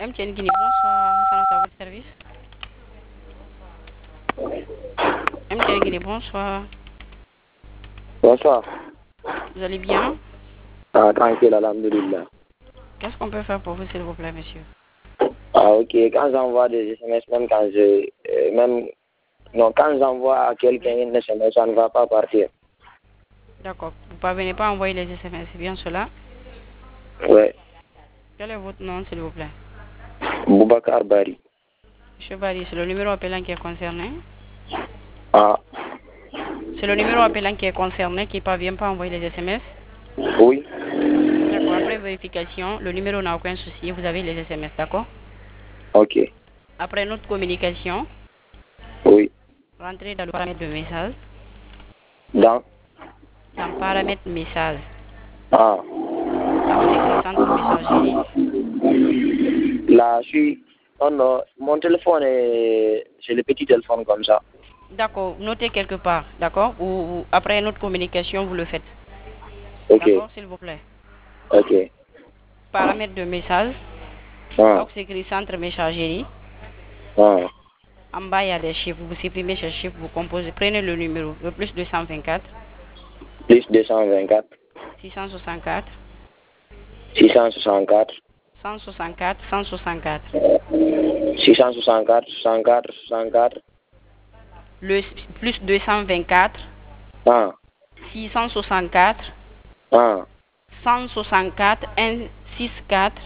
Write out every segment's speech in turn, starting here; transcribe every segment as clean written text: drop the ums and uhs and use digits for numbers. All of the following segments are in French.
MTN Guinée, bonsoir. Hassan à votre service. MTN Guinée, bonsoir. Bonsoir. Vous allez bien? Ah, tranquille, alhamdulillah. Qu'est-ce qu'on peut faire pour vous, s'il vous plaît, monsieur? Ah, ok. Quand j'envoie des SMS, même quand quand j'envoie à quelqu'un une SMS, ça ne va pas partir. D'accord. Vous ne parvenez pas à envoyer les SMS, c'est bien cela? Ouais. Quel est votre nom, s'il vous plaît? Boubacar Bari. Monsieur Barry, c'est le numéro appelant qui est concerné? Ah, C'est le numéro appelant qui est concerné, qui ne parvient pas à envoyer les SMS? oui. D'accord. Après vérification, le numéro n'a aucun souci, vous avez les SMS, d'accord? Ok. Après notre communication, Oui. rentrez dans le paramètre de message. Dans. Dans paramètres message. Ah. Là où c'est écrit centre messagerie. Là, je suis. Oh non, mon téléphone est. C'est le petit téléphone comme ça. D'accord, notez quelque part, d'accord? Ou après notre communication, vous le faites. Ok. D'accord, s'il vous plaît. Ok. Paramètres de message. Là Ah. où c'est écrit centre messagerie. Ah. En bas, il y a des chiffres. Vous supprimez ces chiffres, vous composez. Prenez le numéro, le plus 224. Plus 224. 664. 664. 164, 164. 664, 104, 104. Le plus 224. Ah. 664. Ah. 164, 164.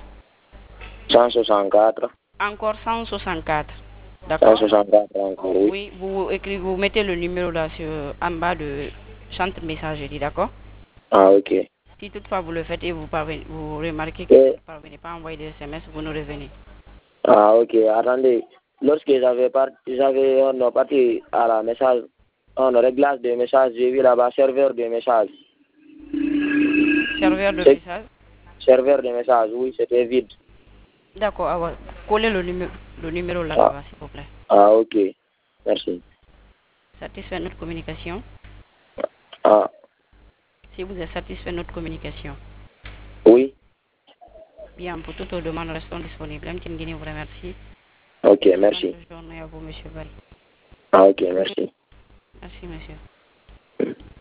164. Encore 164. D'accord? 164 encore, oui. Oui, vous mettez le numéro là en bas de centre messagerie, d'accord? Ah, ok. Si toutefois vous le faites et vous remarquez que vous ne parvenez pas à envoyer des SMS, vous nous revenez. Ah, ok. Attendez. Lorsque on a parti à la message, on réglage des messages, j'ai vu là-bas serveur de messages. Serveur de message? Serveur de messages, oui, c'était vide. D'accord, ah, collez le numéro Ah. là-bas, s'il vous plaît. Ah, ok. Merci. Satisfait notre communication? Ah. Si vous êtes satisfait de notre communication. Oui. Bien, pour toutes vos demandes, restons disponibles. MTN Guinée vous remercie. Ok, merci. Bonne journée à vous, monsieur Barry. Ah, ok, merci. Merci, monsieur.